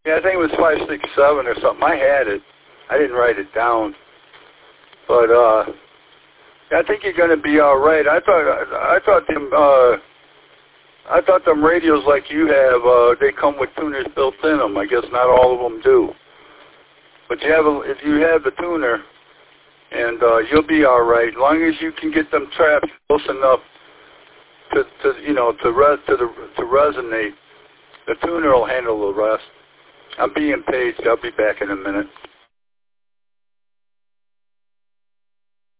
Yeah, I think it was 567 or something. I had it. I didn't write it down. But I think you're going to be all right. I thought them radios like you have, they come with tuners built in them. I guess not all of them do. But if you have the tuner, and you'll be all right. As long as you can get them traps close enough to resonate, the tuner will handle the rest. I'm being paged. I'll be back in a minute.